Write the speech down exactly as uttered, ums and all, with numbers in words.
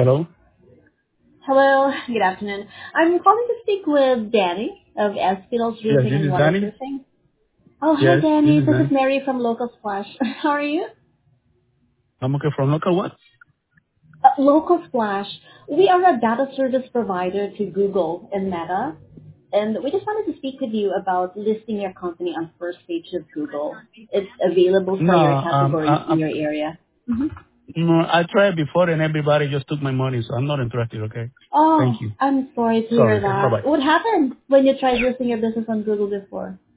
Hello? Hello, good afternoon. I'm calling to speak with Danny of Espinal's Yes, Roofing this and is Danny. Waterproofing. Oh, hi Yes, this Danny. is This is Danny. Mary from Local Splash. How are you? I'm okay from local what? Uh, Local Splash. We are a data service provider to Google and Meta, and we just wanted to speak with you about listing your company on first page of Google. It's available No, for your um, I, categories in I, your area. hmm no, I tried before and everybody just took my money, so I'm not interested, okay? Oh, Thank you. I'm sorry to hear Sorry. that. Bye-bye. What happened when you tried listing your business on Google before?